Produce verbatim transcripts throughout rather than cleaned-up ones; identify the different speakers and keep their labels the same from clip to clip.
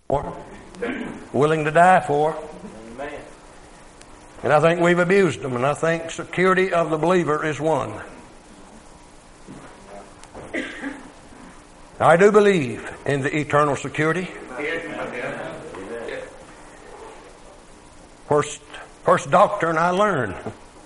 Speaker 1: for, willing to die for. And I think we've abused them, and I think security of the believer is one. I do believe in the eternal security. First, first doctrine I learned.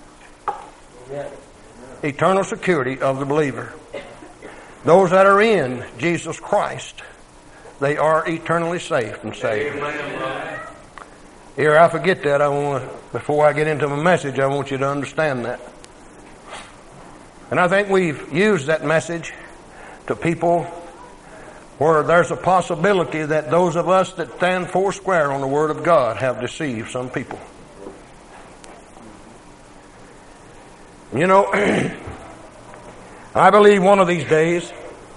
Speaker 1: Eternal security of the believer. Those that are in Jesus Christ, they are eternally safe and saved. Here, I forget that. I want to, before I get into my message, I want you to understand that. And I think we've used that message to people where there's a possibility that those of us that stand four square on the Word of God have deceived some people. You know, I believe one of these days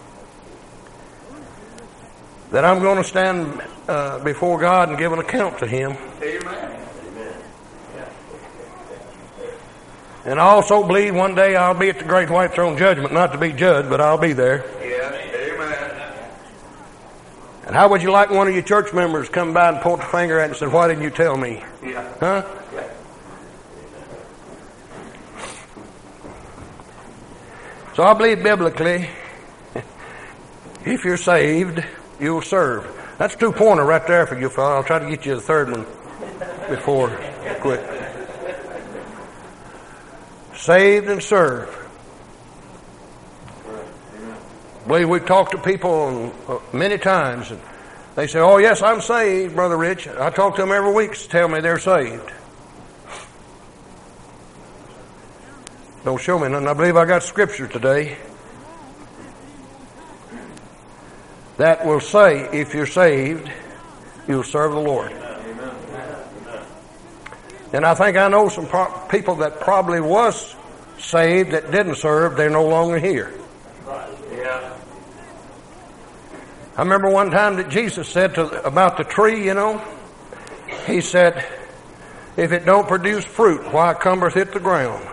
Speaker 1: that I'm going to stand uh, before God and give an account to Him. Amen. And I also believe one day I'll be at the great white throne judgment, not to be judged, but I'll be there.
Speaker 2: Yeah. Amen.
Speaker 1: And how would you like one of your church members come by and point the finger at you and say, "Why didn't you tell me?"
Speaker 2: Yeah.
Speaker 1: Huh?
Speaker 2: Yeah.
Speaker 1: So I believe biblically, if you're saved, you'll serve. That's two pointer right there for you, fellow. I'll try to get you the third one before I quit. Saved and serve. I believe we've talked to people many times, and they say, "Oh yes, I'm saved, Brother Rich." I talk to them every week to tell me they're saved. Don't show me nothing. I believe I got scripture today that will say, if you're saved, you'll serve the Lord. And I think I know some pro- people that probably was saved that didn't serve. They're no longer here.
Speaker 2: Yeah.
Speaker 1: I remember one time that Jesus said to, about the tree, you know, He said, "If it don't produce fruit, why cumbereth it the ground?"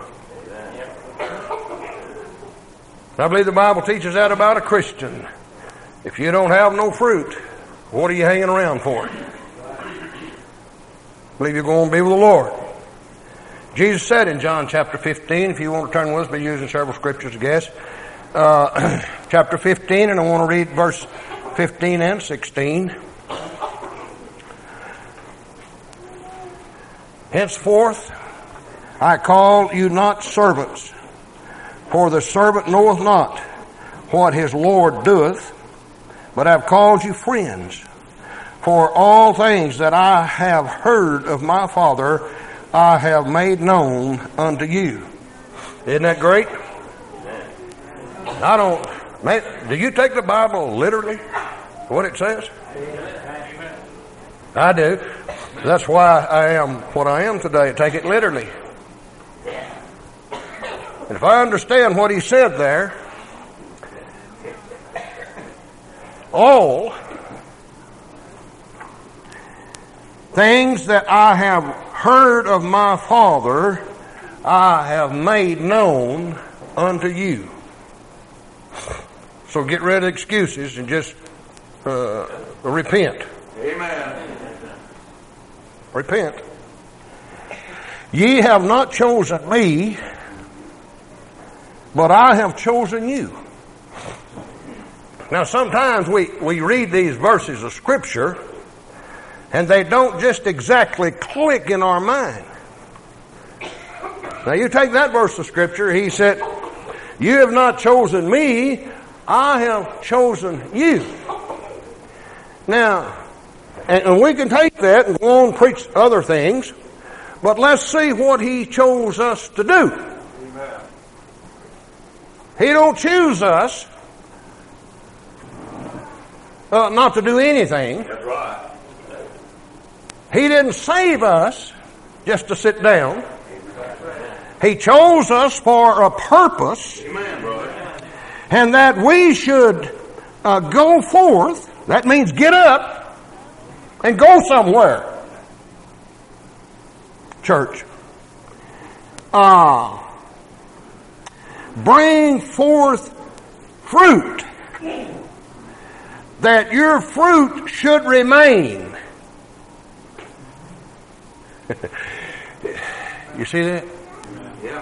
Speaker 1: I believe the Bible teaches that about a Christian. If you don't have no fruit, what are you hanging around for? I believe you're going to be with the Lord. Jesus said in John chapter fifteen, if you want to turn with us, be using several scriptures, I guess. Uh, chapter fifteen, and I want to read verse fifteen and sixteen. "Henceforth I call you not servants, for the servant knoweth not what his Lord doeth, but I have called you friends. For all things that I have heard of my Father, I have made known unto you." Isn't that great? I don't, man, do you take the Bible literally? What it says? I do. That's why I am what I am today. I take it literally. And if I understand what he said there, all things that I have heard of my Father, I have made known unto you. So get rid of excuses and just uh, repent.
Speaker 2: Amen.
Speaker 1: Repent. "Ye have not chosen me, but I have chosen you." Now sometimes we, we read these verses of Scripture and they don't just exactly click in our mind. Now you take that verse of Scripture, he said, "You have not chosen me, I have chosen you." Now, and, and we can take that and go on and preach other things, but let's see what he chose us to do.
Speaker 2: Amen.
Speaker 1: He don't choose us uh, not to do anything.
Speaker 2: That's right.
Speaker 1: He didn't save us just to sit down. He chose us for a purpose.
Speaker 2: Amen, brother.
Speaker 1: And that we should uh, go forth. That means get up and go somewhere. Church. Uh, bring forth fruit. that your fruit should remain. You see that?
Speaker 2: Yeah.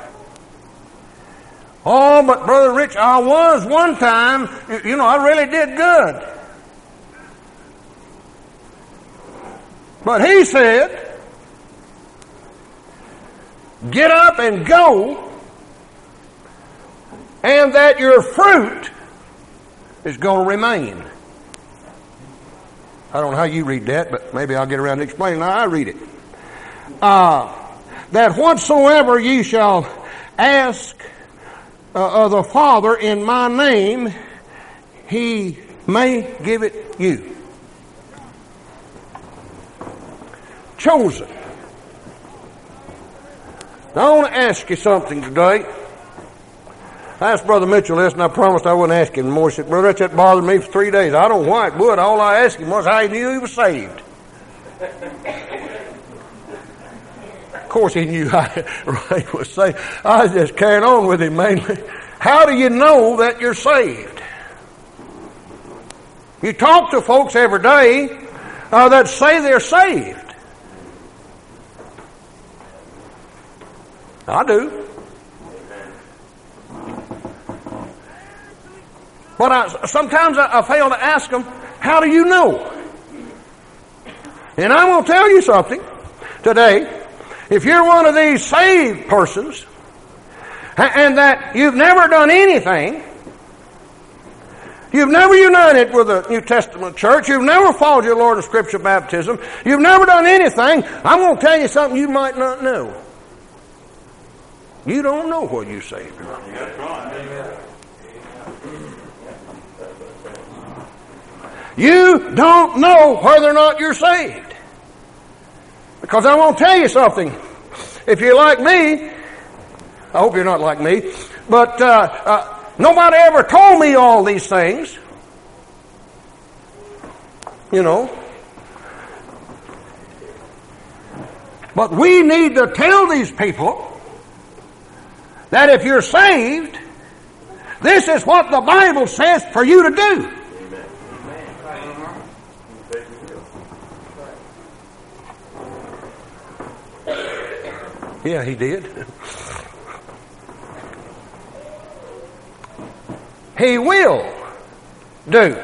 Speaker 1: Oh, but Brother Rich, I was one time, you know, I really did good. But he said, get up and go, and that your fruit is going to remain. I don't know how you read that, but maybe I'll get around to explaining how I read it. Uh, that whatsoever ye shall ask uh, of the Father in my name, he may give it you. Chosen. Now, I want to ask you something today. I asked Brother Mitchell this, and I promised I wouldn't ask him more. He said, Brother, that bothered me for three days. I don't know why it would. All I asked him was how he knew he was saved. Of course he knew I was saved. I was just carrying on with him mainly. How do you know that you're saved? You talk to folks every day uh, that say they're saved. I do. But I, sometimes I, I fail to ask them, how do you know? And I'm going to tell you something today. If you're one of these saved persons, and that you've never done anything, you've never united with the New Testament church, you've never followed your Lord in Scripture baptism, you've never done anything, I'm going to tell you something you might not know. You don't know whether you're saved or not.
Speaker 2: That's right.
Speaker 1: You don't know whether or not you're saved. Because I want to tell you something. If you're like me, I hope you're not like me, but uh, uh, nobody ever told me all these things. You know. But we need to tell these people that if you're saved, this is what the Bible says for you to do. Yeah, he did. He will do.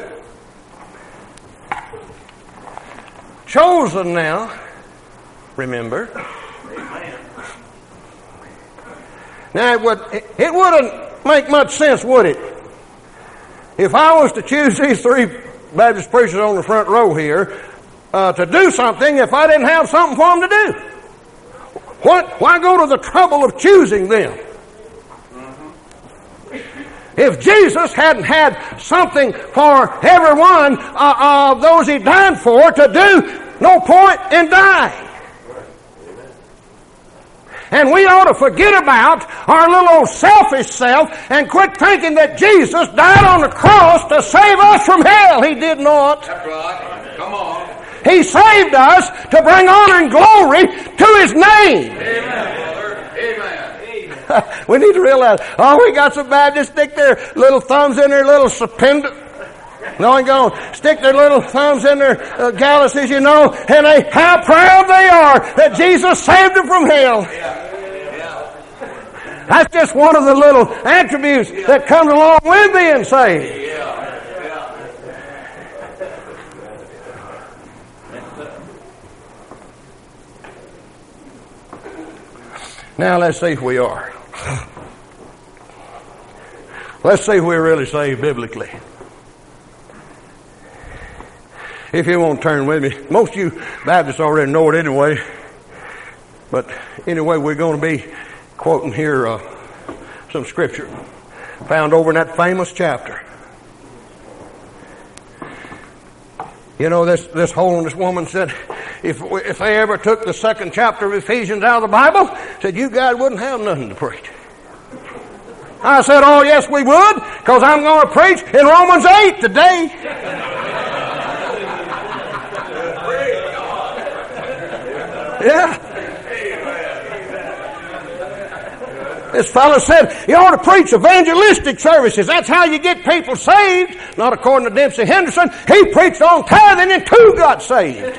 Speaker 1: Chosen now, remember. Now, it, would, it wouldn't make much sense, would it? If I was to choose these three Baptist preachers on the front row here uh, to do something if I didn't have something for them to do. What? Why go to the trouble of choosing them? If Jesus hadn't had something for every one uh, of those he died for to do, no point in dying. And we ought to forget about our little old selfish self and quit thinking that Jesus died on the cross to save us from hell. He did not.
Speaker 2: That's right. Come on.
Speaker 1: He saved us to bring honor and glory to His name.
Speaker 2: Amen, brother. Amen.
Speaker 1: We need to realize, oh, we got some Baptists stick their little thumbs in their little suspended. No, I'm going to stick their little thumbs in their uh, galluses, you know, and they, how proud they are that Jesus saved them from hell.
Speaker 2: Yeah. Yeah.
Speaker 1: That's just one of the little attributes that comes along with being saved.
Speaker 2: Yeah.
Speaker 1: Now let's see if we are. Let's see if we're really saved biblically. If you won't turn with me. Most of you Baptists already know it anyway. But anyway, we're going to be quoting here uh, some scripture found over in that famous chapter. You know, this, this holiness woman said, if if they ever took the second chapter of Ephesians out of the Bible, said, you guys wouldn't have nothing to preach. I said, oh, yes, we would, because I'm going to preach in Romans eight today. Yeah. This fellow said you ought to preach evangelistic services. That's how you get people saved. Not according to Dempsey Henderson. He preached on tithing and two got saved.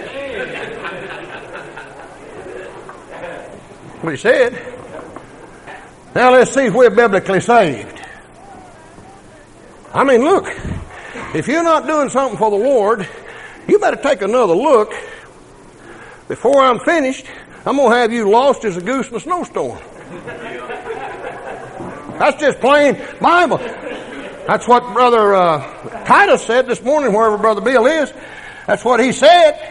Speaker 1: What he said. Now let's see if we're biblically saved. I mean, look, if you're not doing something for the Lord, you better take another look. Before I'm finished, I'm going to have you lost as a goose in a snowstorm. That's just plain Bible. That's what Brother uh, Titus said this morning, wherever Brother Bill is. That's what he said.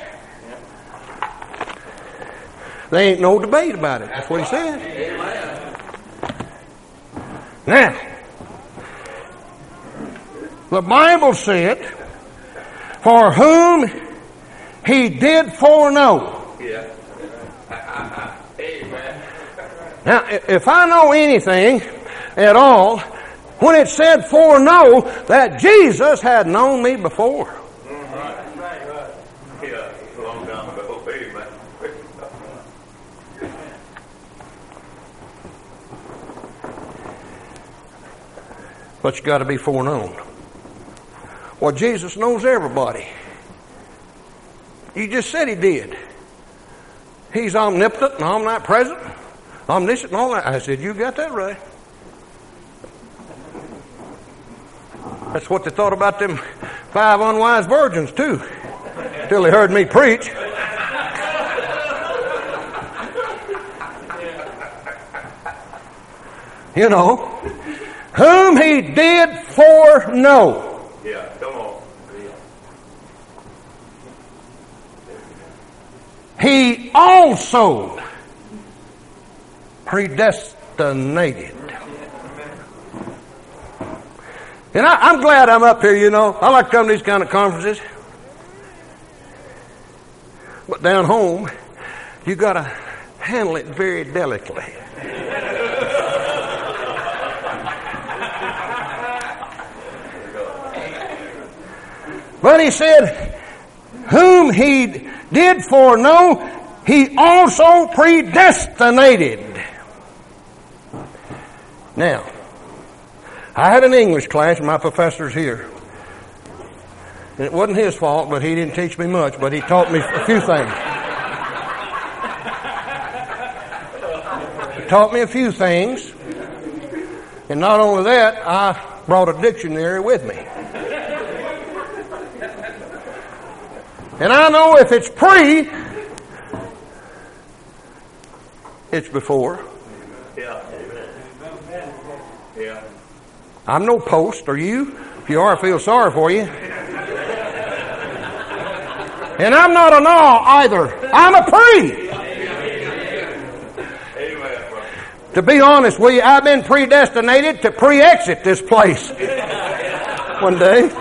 Speaker 1: There ain't no debate about it. That's what he said. Now, the Bible said, for whom he did foreknow. Now, if I know anything at all, when it said foreknow, that Jesus had known me before.
Speaker 2: Right, right, right. Yeah, a long time ago. Amen.
Speaker 1: But you got to be foreknown. Well, Jesus knows everybody. You just said he did. He's omnipotent and omnipresent, omniscient and all that. I said, you got that right. That's what they thought about them five unwise virgins too, till they heard me preach. You know, whom he did foreknow.
Speaker 2: Yeah, come on.
Speaker 1: He also predestinated. And I, I'm glad I'm up here, you know. I like to come to these kind of conferences. But down home, you got to handle it very delicately. But he said, whom he did foreknow, he also predestinated. Now, I had an English class, and my professor's here. And it wasn't his fault, but he didn't teach me much, but he taught me a few things. He taught me a few things. And not only that, I brought a dictionary with me. And I know if it's pre, it's before.
Speaker 2: Yeah. Yeah.
Speaker 1: I'm no post, are you? If you are, I feel sorry for you. And I'm not an all either. I'm a pre.
Speaker 2: Amen, brother.
Speaker 1: To be honest with you, I've been predestinated to pre-exit this place one day.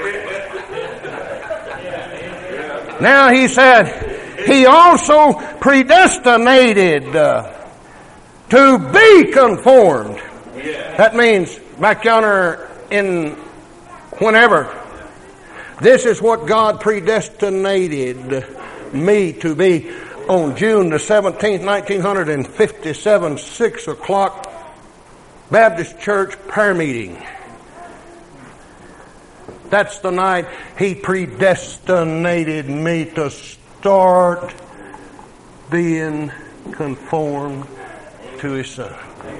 Speaker 1: Now he said, he also predestinated uh, to be conformed.
Speaker 2: Yeah.
Speaker 1: That means back yonder in whenever. This is what God predestinated me to be on June the seventeenth, nineteen fifty-seven, six o'clock, Baptist Church prayer meeting. That's the night he predestinated me to start being conformed to his Son.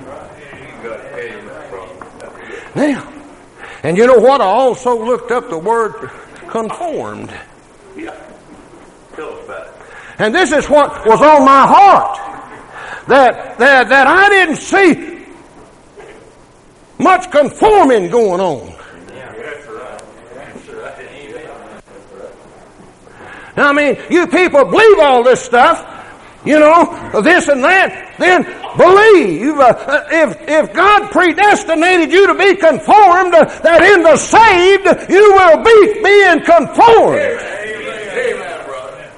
Speaker 1: Now, and you know what? I also looked up the word conformed.
Speaker 2: Yeah. Tell us about it.
Speaker 1: And this is what was on my heart. That, that, that I didn't see much conforming going on. Now, I mean, you people believe all this stuff, you know, this and that, then believe. Uh, if, if God predestinated you to be conformed, uh, that in the saved you will be being conformed.
Speaker 2: Amen, brother.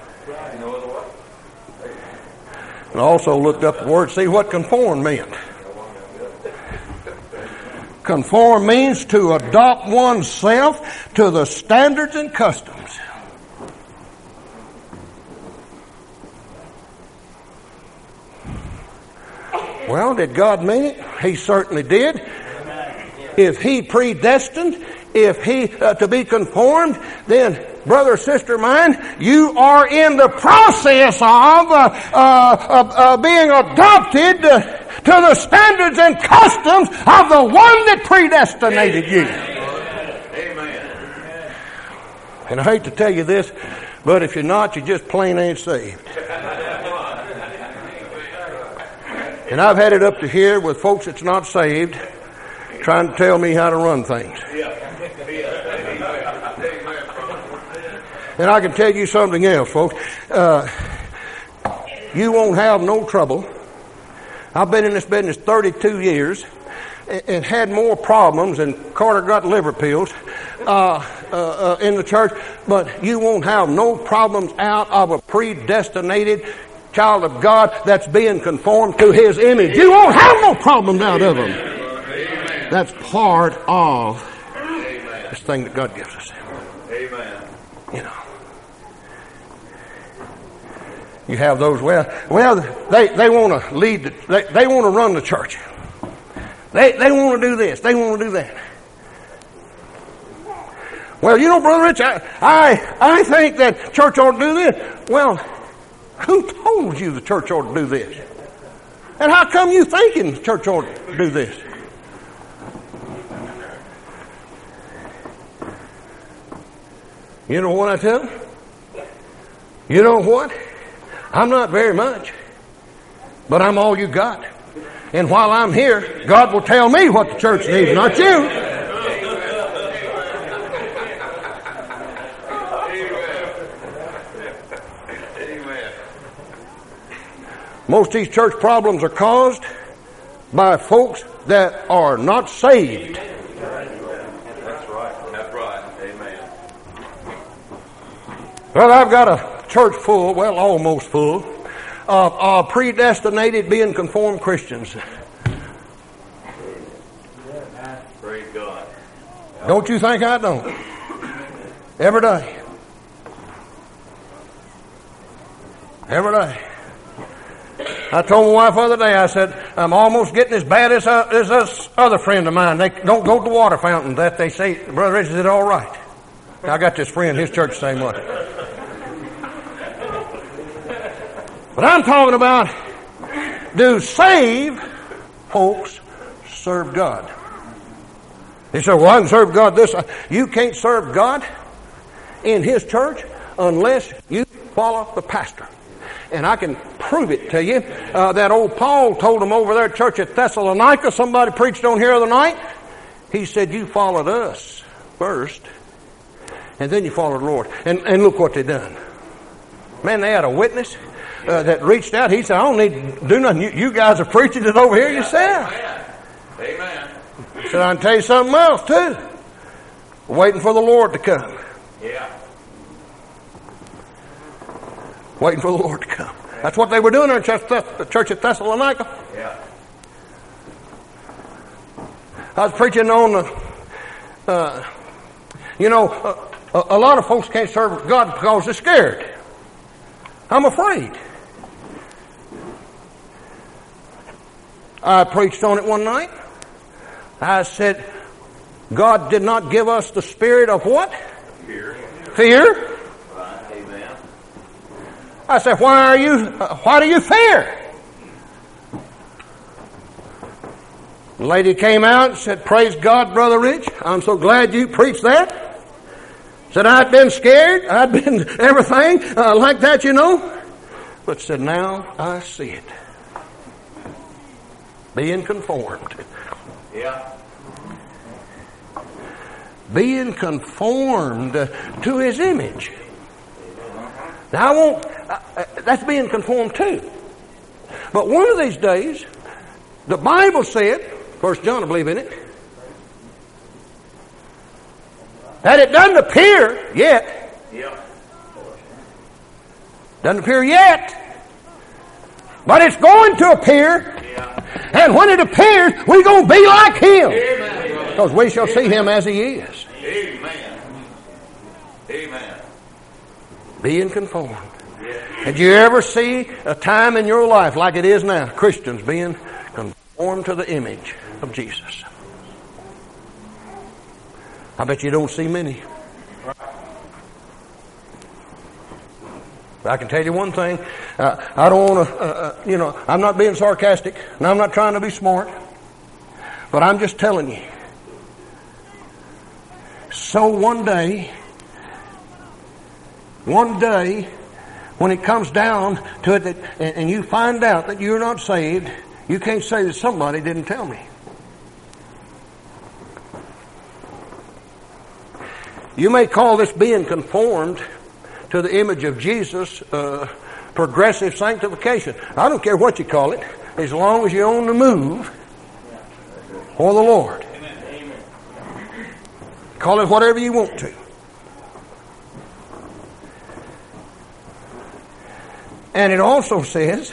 Speaker 1: And I also looked up the word, see what conform meant. Conform means to adopt oneself to the standards and customs. Well, did God mean it? He certainly did. If He predestined, if He uh, to be conformed, then brother, sister mine, you are in the process of uh, uh, uh, being adopted uh, to the standards and customs of the one that predestinated you.
Speaker 2: Amen.
Speaker 1: And I hate to tell you this, but if you're not, you just plain ain't saved. And I've had it up to here with folks that's not saved trying to tell me how to run things. And I can tell you something else, folks. Uh, you won't have no trouble. I've been in this business thirty-two years and, and had more problems, and Carter got liver pills uh, uh, uh, in the church, but you won't have no problems out of a predestinated child of God that's being conformed to His image. You won't have no problems out of them. That's part of this thing that God gives us.
Speaker 2: Amen.
Speaker 1: You know. You have those, well, well, they, they want to lead, the, they, they want to run the church. They, they want to do this. They want to do that. Well, you know, Brother Rich, I, I, I think that church ought to do this. Well, who told you the church ought to do this? And how come you thinking the church ought to do this? You know what I tell them? You know what? I'm not very much, but I'm all you got. And while I'm here, God will tell me what the church needs, not you.
Speaker 2: Amen.
Speaker 1: Most of these church problems are caused by folks that are not saved.
Speaker 2: That's right. That's right. Amen.
Speaker 1: Well, I've got a church full, well, almost full, of uh, predestinated, being conformed Christians.
Speaker 2: Praise God.
Speaker 1: Don't you think I don't? Every day. Every day. I told my wife the other day, I said, I'm almost getting as bad as, uh, as this other friend of mine. They don't go to the water fountain. That they say, Brother Rich, is it all right? I got this friend, his church the same way. But I'm talking about, do saved folks serve God? He said, well, I can serve God this. You can't serve God in His church unless you follow the pastor. And I can prove it to you. Uh, that old Paul told them over there at church at Thessalonica, somebody preached on here the other night. He said, you followed us first, and then you followed the Lord. And, and look what they done. Man, they had a witness uh, that reached out. He said, I don't need to do nothing. You, you guys are preaching it over here yourself.
Speaker 2: Amen.
Speaker 1: He said, I can tell you something else too. We're waiting for the Lord to come.
Speaker 2: Yeah.
Speaker 1: Waiting for the Lord to come. That's what they were doing in the church at Thessalonica.
Speaker 2: Yeah.
Speaker 1: I was preaching on the, uh, you know, uh, a, a lot of folks can't serve God because they're scared. I'm afraid. I preached on it one night. I said, God did not give us the spirit of what?
Speaker 2: Fear.
Speaker 1: Fear.
Speaker 2: Amen.
Speaker 1: I said, why are you, uh, why do you fear? The lady came out and said, praise God, Brother Rich. I'm so glad you preached that. Said, I'd been scared. I'd been everything uh, like that, you know. But said, now I see it. Being conformed.
Speaker 2: Yeah.
Speaker 1: Being conformed to His image. Now I won't, uh, uh, that's being conformed too. But one of these days, the Bible said, First John, I believe in it, that it doesn't appear yet.
Speaker 2: Yeah.
Speaker 1: Doesn't appear yet. But it's going to appear.
Speaker 2: Yeah.
Speaker 1: And when it appears, we're going to be like Him.
Speaker 2: Amen.
Speaker 1: Because we shall see Him as He is.
Speaker 2: Amen. Amen.
Speaker 1: Being conformed. Did you ever see a time in your life like it is now, Christians being conformed conformed to the image of Jesus. I bet you don't see many. I can tell you one thing. Uh, I don't want to, uh, uh, you know, I'm not being sarcastic, and I'm not trying to be smart, but I'm just telling you. So one day, one day, when it comes down to it, that, and, and you find out that you're not saved, you can't say that somebody didn't tell me. You may call this being conformed to the image of Jesus, uh, progressive sanctification. I don't care what you call it, as long as you're on the move for the Lord. Call it whatever you want to. And it also says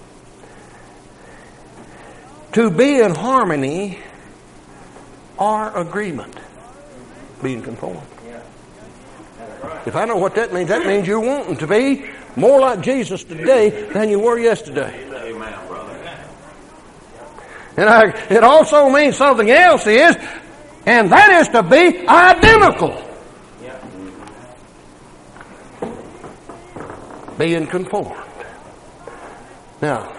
Speaker 1: to be in harmony or agreement, being conformed. If I know what that means, that means you're wanting to be more like Jesus today than you were yesterday.
Speaker 2: Amen, brother.
Speaker 1: And I, it also means something else is, and that is to be identical. Being conformed. Now,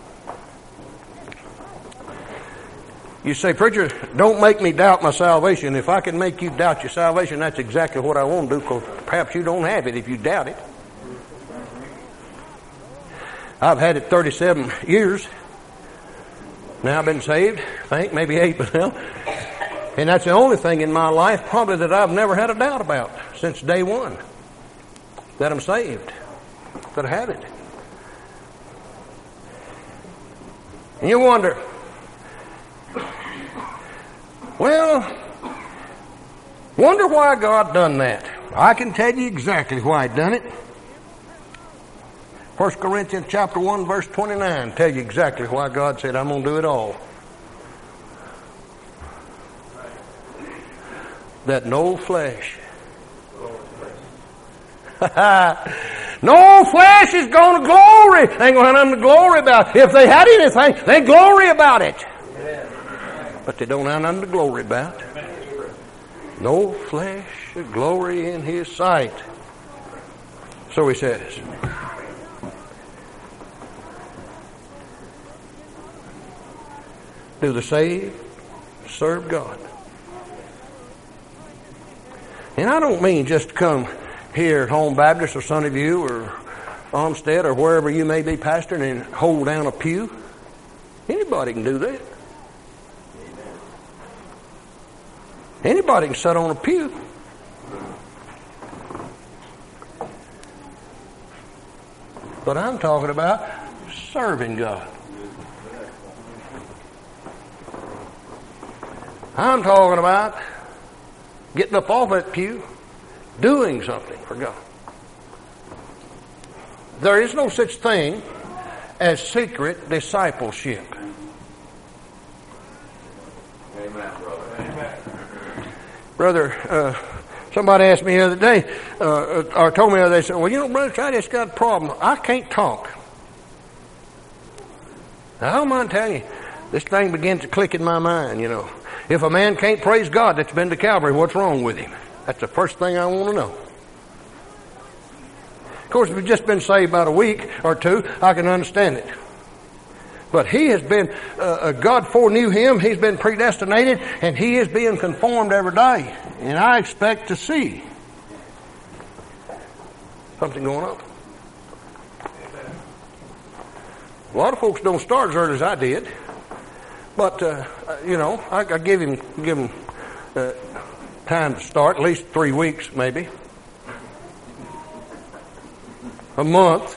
Speaker 1: you say, preacher, don't make me doubt my salvation. If I can make you doubt your salvation, that's exactly what I want to do, because perhaps you don't have it if you doubt it. I've had it thirty-seven years. Now I've been saved, I think, maybe eight by now. And that's the only thing in my life probably that I've never had a doubt about since day one. That I'm saved. That I have it. And you wonder, well, wonder why God done that. I can tell you exactly why He done it. First Corinthians chapter one, verse twenty-nine, tell you exactly why God said, I'm going to do it all. That no flesh. No flesh is going to glory. They ain't going to have nothing to glory about. If they had anything, they glory about it. But they don't have nothing to glory about. No flesh should glory in His sight. So He says. Do the saved serve God? And I don't mean just to come here at Home Baptist or Sunny View or Olmsted or wherever you may be pastoring and hold down a pew. Anybody can do that. Anybody can sit on a pew. But I'm talking about serving God. I'm talking about getting up off that pew, doing something for God. There is no such thing as secret discipleship.
Speaker 2: Amen, brother. Amen.
Speaker 1: Brother, uh, somebody asked me the other day, uh, or told me the other day, they said, well, you know, brother, I just got a problem. I can't talk. Now, I don't mind telling you, this thing begins to click in my mind, you know. If a man can't praise God that's been to Calvary, what's wrong with him? That's the first thing I want to know. Of course, if you've just been saved about a week or two, I can understand it. But he has been, uh, God foreknew him, he's been predestinated, and he is being conformed every day. And I expect to see something going on. A lot of folks don't start as early as I did. But, uh, you know, I, I give him, give him uh, time to start, at least three weeks maybe. A month.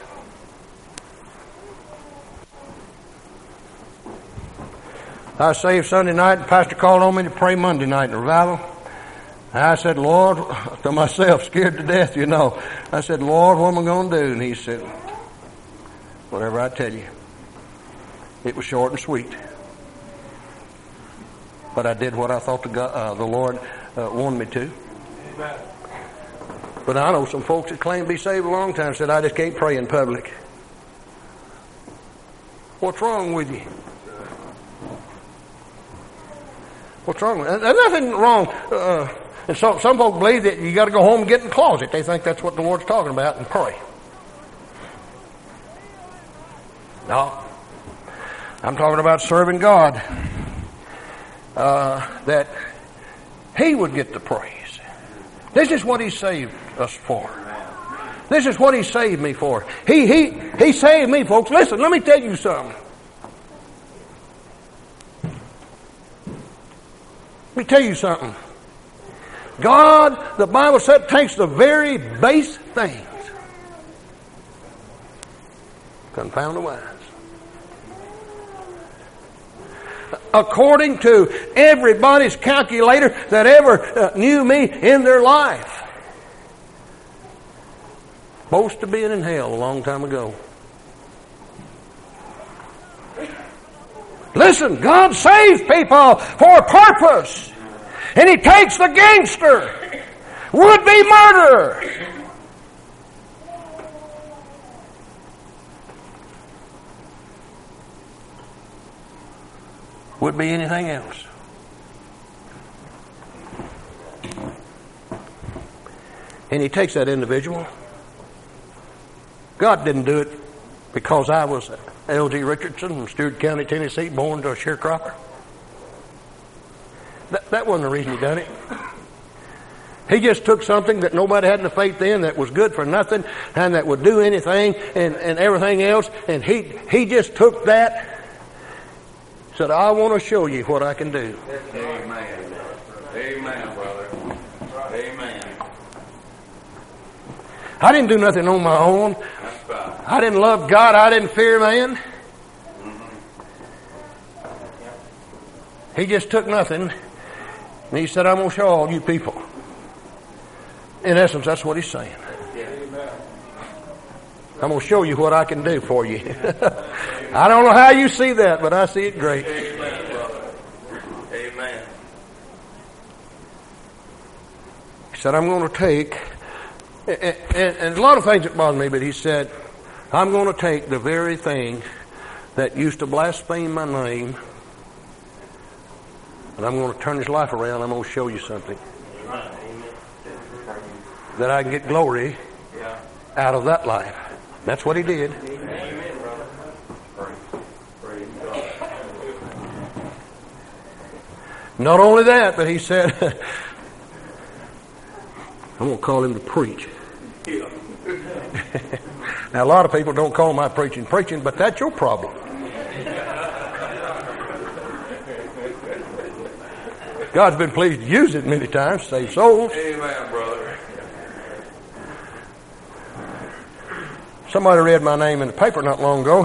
Speaker 1: I was saved Sunday night, and the pastor called on me to pray Monday night in revival. I said, Lord, to myself, scared to death, you know. I said, Lord, what am I going to do? And he said, whatever I tell you. It was short and sweet. But I did what I thought the, God, uh, the Lord uh, wanted me to. Amen. But I know some folks that claim to be saved a long time said, I just can't pray in public. What's wrong with you? What's wrong with it? There's nothing wrong. Uh, and so some folks believe that you got to go home and get in the closet. They think that's what the Lord's talking about and pray. No. I'm talking about serving God. Uh, that He would get the praise. This is what He saved us for. This is what He saved me for. He, he, he saved me, folks. Listen, let me tell you something. Let me tell you something. God, the Bible said, takes the very base things. Confound the wise. According to everybody's calculator that ever uh, knew me in their life. Supposed to being in hell a long time ago. Listen, God saves people for a purpose. And He takes the gangster, would-be murderer, would be anything else. And He takes that individual. God didn't do it because I was L G Richardson from Stewart County, Tennessee, born to a sharecropper. That, that wasn't the reason He done it. He just took something that nobody had no faith in, that was good for nothing, and that would do anything and, and everything else, and he, he just took that. Said, I want to show you what I can do.
Speaker 2: Amen. Amen, brother. Amen.
Speaker 1: I didn't do nothing on my own.
Speaker 2: That's right.
Speaker 1: I didn't love God. I didn't fear man.
Speaker 2: Mm-hmm.
Speaker 1: He just took nothing. And He said, I'm going to show all you people. In essence, that's what He's saying. I'm going to show you what I can do for you. I don't know how you see that, but I see it great.
Speaker 2: Amen, brother. Amen.
Speaker 1: He said, I'm going to take, and, and, and a lot of things that bother me, but He said, I'm going to take the very thing that used to blaspheme my name, and I'm going to turn his life around. I'm going to show you something. That I can get glory out of that life. That's what He did.
Speaker 2: Amen, brother. Praise God.
Speaker 1: Not only that, but He said, I'm going to call him to preach.
Speaker 2: Yeah.
Speaker 1: Now, a lot of people don't call my preaching preaching, but that's your problem. God's been pleased to use it many times to save souls.
Speaker 2: Amen, brother.
Speaker 1: Somebody read my name in the paper not long ago.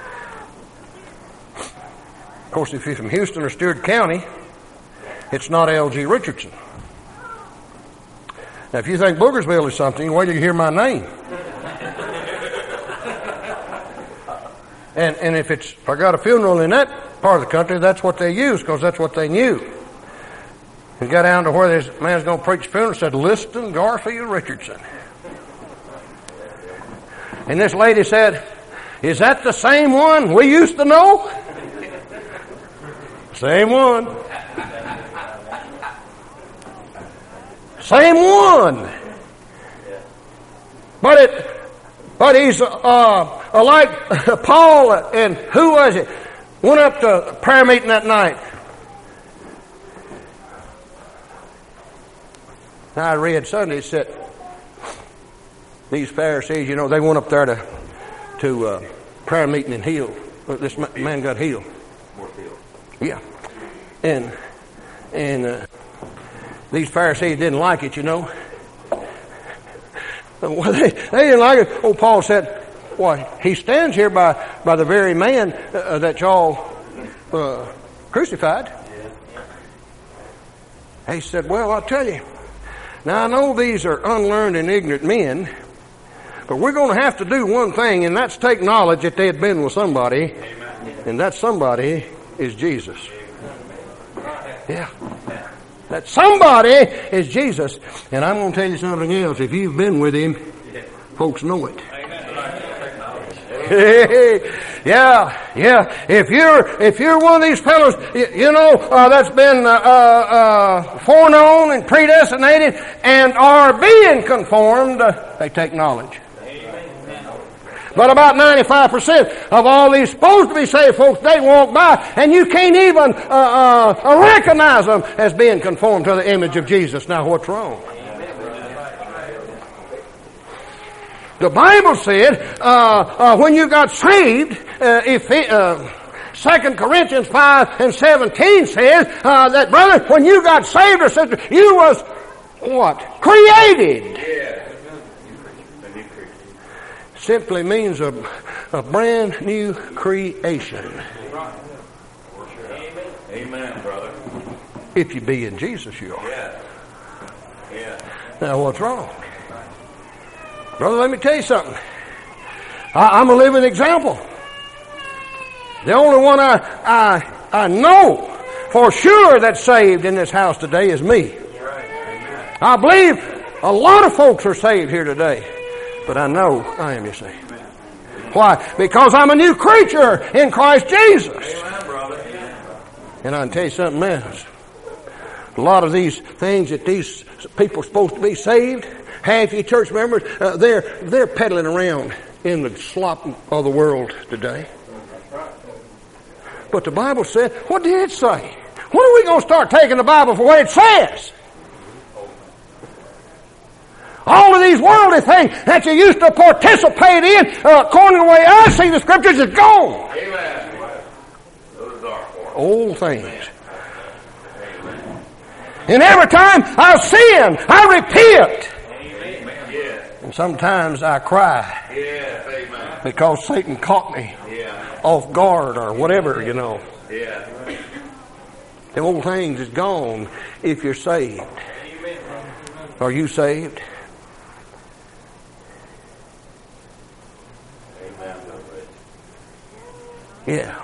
Speaker 1: Of course, if you're from Houston or Stewart County, it's not L G Richardson. Now, if you think Boogersville is something, wait till you hear my name. and and if it's if I got a funeral in that part of the country, that's what they use because that's what they knew. We got down to where this man's going to preach a funeral, said Liston Garfield Richardson. And this lady said, is that the same one we used to know? Same one. Same one. But it, but he's uh, like Paul and who was it? Went up to prayer meeting that night. I read Sunday, it said, these Pharisees, you know, they went up there to to uh, prayer meeting and healed. This man got healed. Yeah, and and uh, these Pharisees didn't like it, you know. Well, they, they didn't like it. Oh, Paul said, "Why, he stands here by by the very man uh, that y'all uh, crucified." He said, "Well, I'll tell you. Now I know these are unlearned and ignorant men." But we're going to have to do one thing, and that's take knowledge that they had been with somebody. Amen. And that somebody is Jesus. Yeah. That somebody is Jesus. And I'm going to tell you something else. If you've been with Him, folks know it. yeah, yeah. If you're if you're one of these fellows, you, you know uh, that's been uh, uh, foreknown and predestinated and are being conformed, uh, they take knowledge. But about ninety-five percent of all these supposed to be saved folks, they walk by and you can't even uh, uh, recognize them as being conformed to the image of Jesus. Now, what's wrong? The Bible said uh, uh, when you got saved, uh, if uh, Second Corinthians five and seventeen says uh, that, brother, when you got saved or sister, you was what? Created.
Speaker 2: Yeah.
Speaker 1: Simply means a, a brand new creation.
Speaker 2: Amen, brother.
Speaker 1: If you be in Jesus, you are.
Speaker 2: Yeah. Yeah.
Speaker 1: Now, what's wrong? Brother, let me tell you something. I, I'm a living example. The only one I, I, I know for sure that's saved in this house today is me. I believe a lot of folks are saved here today. But I know I am, you see. Why? Because I'm a new creature in Christ Jesus.
Speaker 2: Amen, brother.
Speaker 1: And I can tell you something else. A lot of these things that these people are supposed to be saved, half you church members, uh, they're they're peddling around in the slop of the world today. But the Bible said, what did it say? When are we going to start taking the Bible for what it says? All of these worldly things that you used to participate in, uh, according to the way I see the Scriptures, is gone.
Speaker 2: Amen. Those are
Speaker 1: Old things. And every time I sin, I repent.
Speaker 2: Amen. Yeah.
Speaker 1: And sometimes I cry.
Speaker 2: Yeah. Amen.
Speaker 1: Because Satan caught me
Speaker 2: Yeah.
Speaker 1: off guard or whatever, you know.
Speaker 2: Yeah.
Speaker 1: The old things is gone if you're saved. Are you saved? Yeah.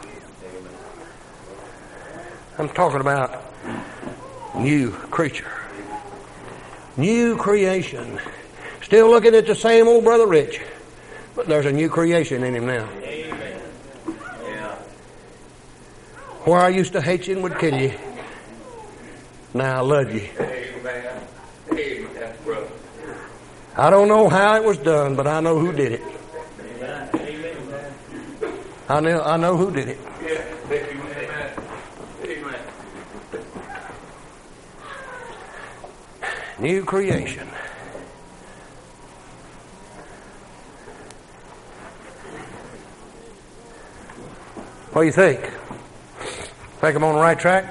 Speaker 1: I'm talking about new creature. New creation. Still looking at the same old Brother Rich. But there's a new creation in him now.
Speaker 2: Amen. Yeah.
Speaker 1: Where I used to hate you and would kill you. Now I love you.
Speaker 2: Amen. Amen, brother.
Speaker 1: I don't know how it was done, but I know who did it. I know, I know who did it.
Speaker 2: Yeah. Amen. Amen.
Speaker 1: New creation. What do you think? Think I'm on the right track?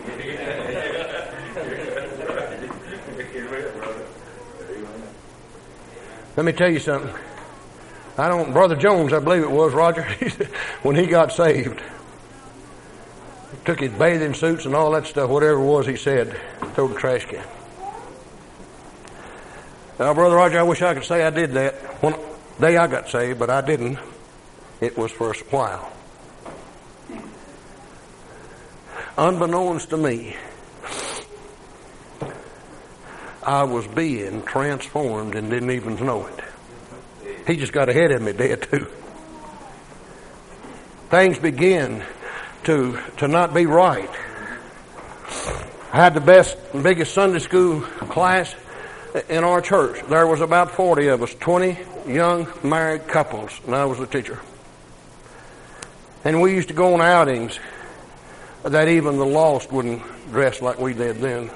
Speaker 1: Let me tell you something. I don't, Brother Jones, I believe it was, Roger, when he got saved, took his bathing suits and all that stuff, whatever it was he said, threw the trash can. Now, Brother Roger, I wish I could say I did that. One day I got saved, but I didn't. It was for a while. Unbeknownst to me, I was being transformed and didn't even know it. He just got ahead of me there too. Things began to to not be right. I had the best, biggest Sunday school class in our church. There was about forty of us, twenty young married couples, and I was the teacher. And we used to go on outings that even the lost wouldn't dress like we did then.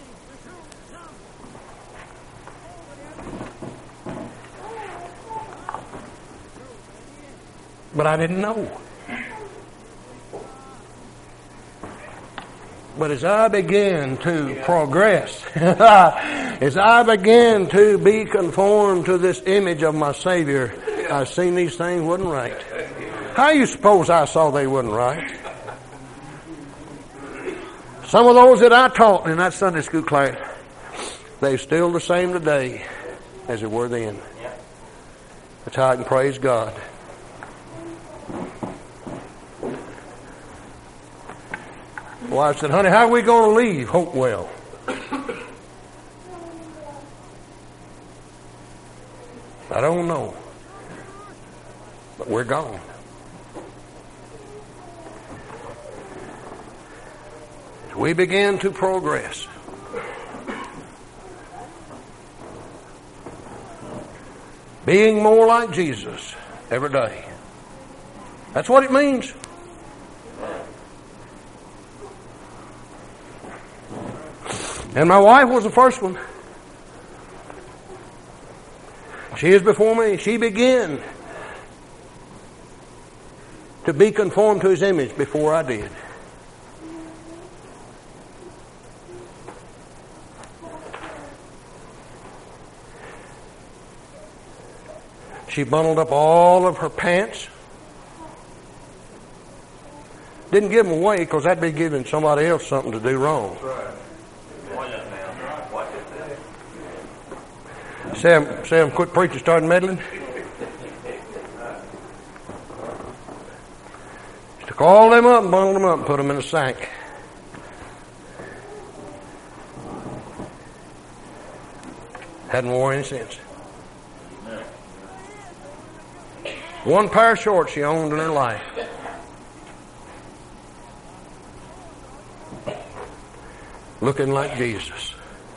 Speaker 1: But I didn't know. But as I began to progress, as I began to be conformed to this image of my Savior, I seen these things wasn't right. How you suppose I saw they wasn't right? Some of those that I taught in that Sunday school class, they're still the same today as they were then. That's how I can praise God. Wife said, honey, how are we going to leave Hopewell? I don't know. But we're gone. We begin to progress. Being more like Jesus every day. That's what it means. And my wife was the first one. She is before me. She began to be conformed to His image before I did. She bundled up all of her pants. Didn't give them away because that'd be giving somebody else something to do wrong. Sam, Sam, quit preaching, start meddling. She took all them up and bundled them up and put them in a sack. Hadn't worn any since. One pair of shorts she owned in her life. Looking like Jesus.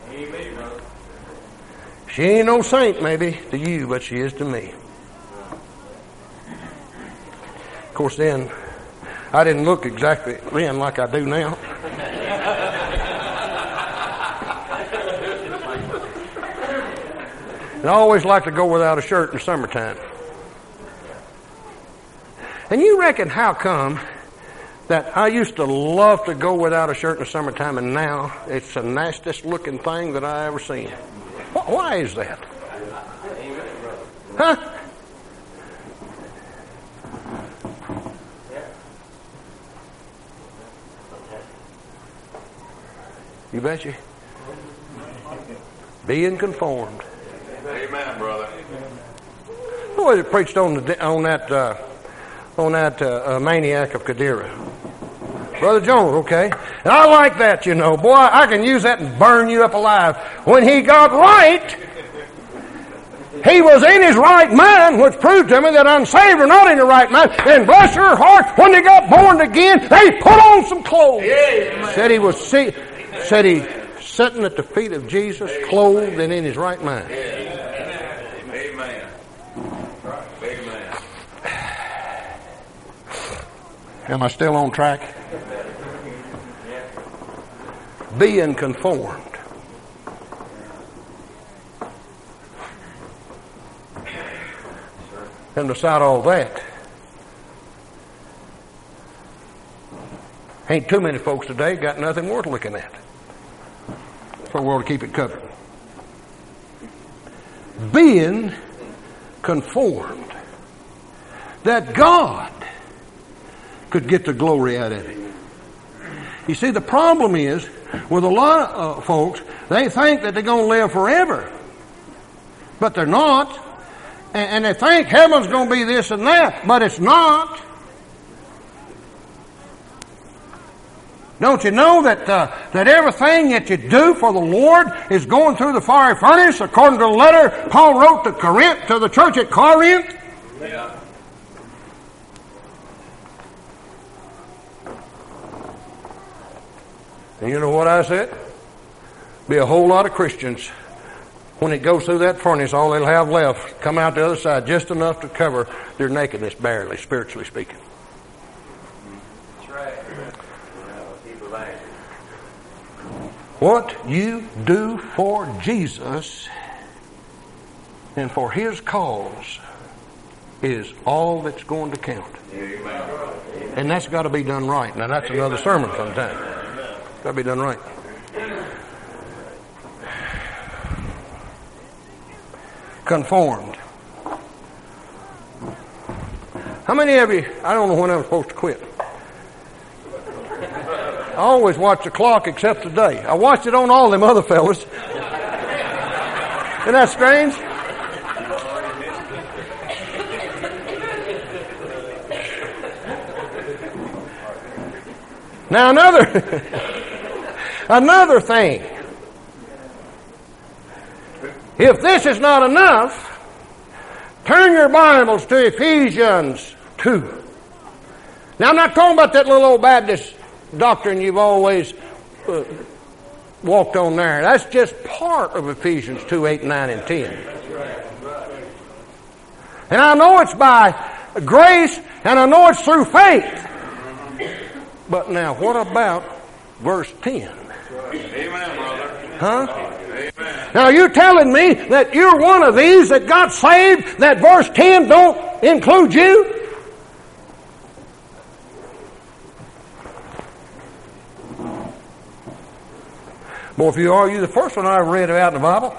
Speaker 1: She ain't no saint maybe to you, but she is to me. Of course then, I didn't look exactly then like I do now. And I always like to go without a shirt in the summertime. And you reckon how come that I used to love to go without a shirt in the summertime and now it's the nastiest looking thing that I ever seen? Why is that? Huh? You betcha. Being conformed.
Speaker 2: Amen, brother.
Speaker 1: Who was it preached on the, on that uh, on that uh, uh, maniac of Kadira? Brother Jones, okay. And I like that, you know. Boy, I can use that and burn you up alive. When he got right, he was in his right mind, which proved to me that unsaved are not in the right mind. And bless your heart, when they got born again, they put on some clothes. Yeah, said he was see, said he sitting at the feet of Jesus, clothed and in his right mind.
Speaker 2: Amen. Amen.
Speaker 1: Am I still on track? Being conformed. And beside all that, ain't too many folks today got nothing worth looking at. So we ought to keep it covered. Being conformed. That God could get the glory out of it. You see, the problem is, with a lot of uh, folks, they think that they're going to live forever. But they're not. And, and they think heaven's going to be this and that, but it's not. Don't you know that uh, that everything that you do for the Lord is going through the fiery furnace, according to the letter Paul wrote to Corinth, to the church at Corinth? Yeah. And you know what I said? Be a whole lot of Christians, when it goes through that furnace, all they'll have left, come out the other side just enough to cover their nakedness barely, spiritually speaking. That's right. What you do for Jesus and for His cause is all that's going to count. And that's got to be done right. Now that's another sermon sometime. Got to be done right. Conformed. How many of you, I don't know when I'm supposed to quit. I always watch the clock except today. I watched it on all them other fellas. Isn't that strange? Now another, another thing. If this is not enough, Turn your Bibles to Ephesians two. Now, I'm not talking about that little old Baptist doctrine you've always uh, walked on there. That's just part of Ephesians two, eight, nine, and ten. And I know it's by grace, and I know it's through faith. But now, what about verse ten?
Speaker 2: Amen, brother.
Speaker 1: Huh?
Speaker 2: Amen.
Speaker 1: Now, you're telling me that you're one of these that got saved, that verse ten don't include you? Well, if you are, you're the first one I read about in the Bible.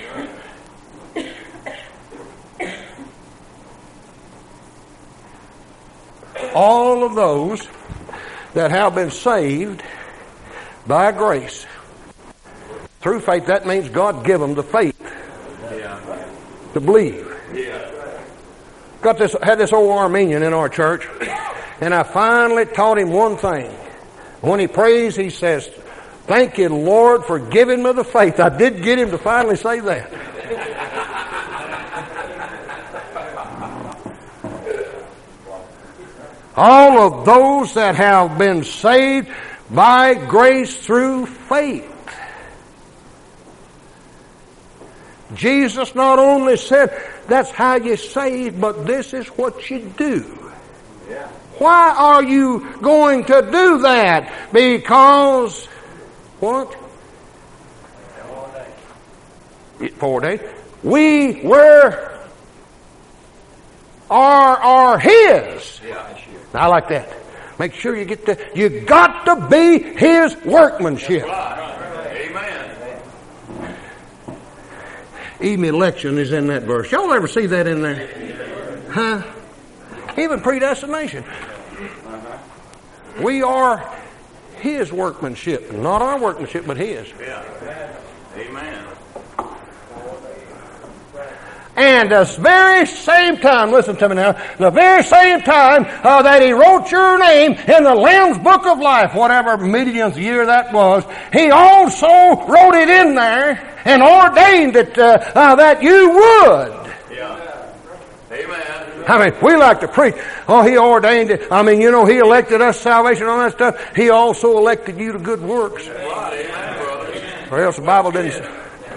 Speaker 1: All of those that have been saved by grace through faith, that means God give them the faith
Speaker 2: Yeah.
Speaker 1: to believe.
Speaker 2: Yeah.
Speaker 1: Got this, had this old Armenian in our church, and I finally taught him one thing. When he prays, he says, "Thank you, Lord, for giving me the faith." I did get him to finally say that. All of those that have been saved by grace through faith. Jesus not only said that's how you're saved, but this is what you do.
Speaker 2: Yeah.
Speaker 1: Why are you going to do that? Because what? Four days. We were are are His.
Speaker 2: Yeah.
Speaker 1: I like that. Make sure you get the. You got to be His workmanship.
Speaker 2: Amen.
Speaker 1: Even election is in that verse. Y'all ever see that in there? Huh? Even predestination. We are His workmanship. Not our workmanship, but His.
Speaker 2: Yeah. Amen.
Speaker 1: And the very same time, listen to me now, the very same time uh, that He wrote your name in the Lamb's Book of Life, whatever millionth year that was, He also wrote it in there and ordained it uh, uh, that you would.
Speaker 2: Yeah. Amen.
Speaker 1: I mean, we like to preach, oh, He ordained it. I mean, you know, He elected us salvation and all that stuff. He also elected you to good works.
Speaker 2: Right. Amen, brother.
Speaker 1: Or else the Bible didn't say.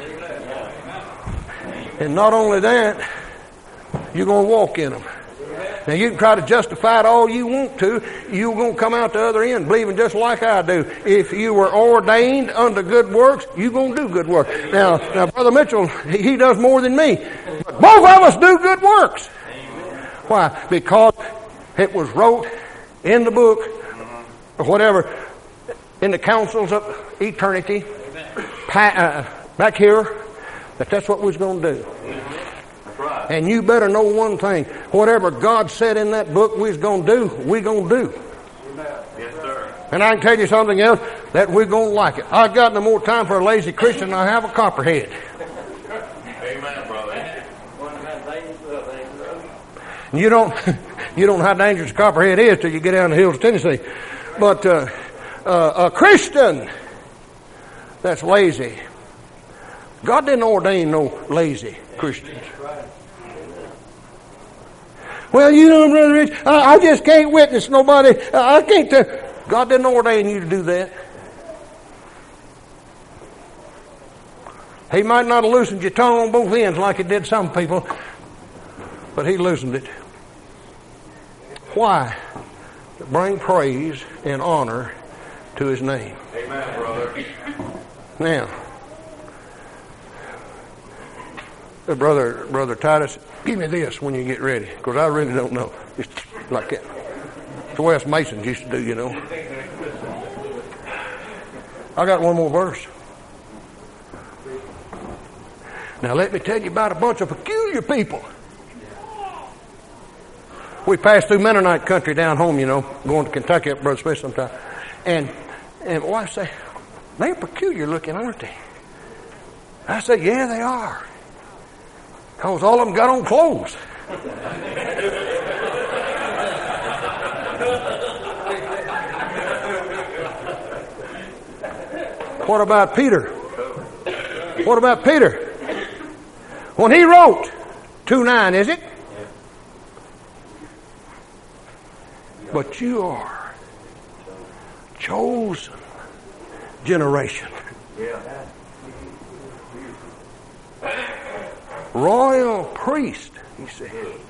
Speaker 1: And not only that, you're going to walk in them. Now, you can try to justify it all you want to. You're going to come out the other end believing just like I do. If you were ordained unto good works, you're going to do good work. Now, now Brother Mitchell, he, he does more than me. But both of us do good works. Why? Because it was wrote in the book, or whatever, in the councils of eternity, uh, back here, that that's what we was going to do.
Speaker 2: That's right.
Speaker 1: And you better know one thing. Whatever God said in that book we was going to do, we going to do.
Speaker 2: Yes, sir.
Speaker 1: And I can tell you something else, that we're going to like it. I've got no more time for a lazy Christian than I have a copperhead.
Speaker 2: Amen, brother.
Speaker 1: You don't, you don't know how dangerous a copperhead is till you get down the hills of Tennessee. But uh, uh, a Christian that's lazy, God didn't ordain no lazy Christians. Well, you know, Brother Rich, I, I just can't witness nobody. I can't. Uh, God didn't ordain you to do that. He might not have loosened your tongue on both ends like He did some people, but He loosened it. Why? To bring praise and honor to His name.
Speaker 2: Amen, brother.
Speaker 1: Now, uh, brother, brother Titus, give me this when you get ready, because I really don't know. Just like that. It's the way us Masons used to do, you know. I got one more verse. Now let me tell you about a bunch of peculiar people. We passed through Mennonite country down home, you know, going to Kentucky up Brother Smith sometime. And and my wife said, they're peculiar looking, aren't they? I said, yeah, they are. Because all of them got on clothes. What about Peter? What about Peter? When he wrote two nine, is it? But you are chosen generation.
Speaker 2: Yeah.
Speaker 1: Royal priest, he said.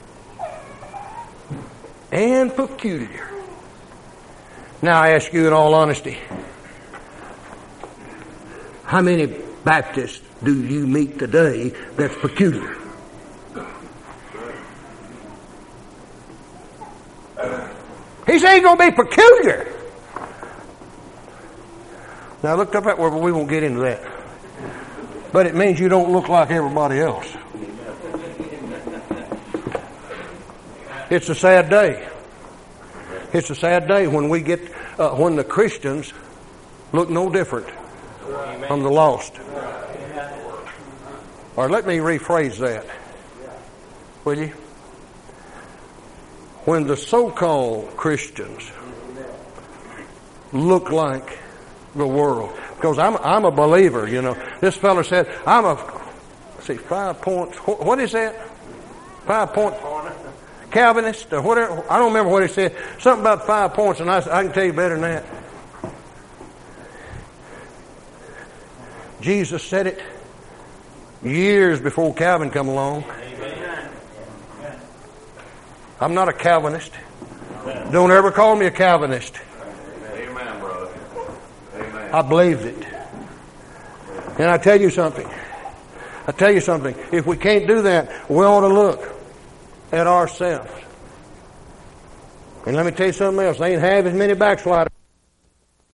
Speaker 1: And peculiar. Now I ask you in all honesty, how many Baptists do you meet today that's peculiar? He said he's going to be peculiar. Now I looked up that word, but we won't get into that. But it means you don't look like everybody else. It's a sad day. It's a sad day when we get, uh, when the Christians look no different from the lost. Or let me rephrase that. Will you? When the so-called Christians look like the world. Because I'm, I'm a believer, you know. This fellow said, I'm a, let's see, five points, what is that? Five point Calvinist or whatever. I don't remember what he said. Something about five points, and I, I can tell you better than that. Jesus said it years before Calvin come along. I'm not a Calvinist. Don't ever call me a Calvinist.
Speaker 2: Amen, brother. Amen.
Speaker 1: I believed it. And I tell you something. I tell you something. If we can't do that, we ought to look at ourselves. And let me tell you something else. There ain't half as many backsliders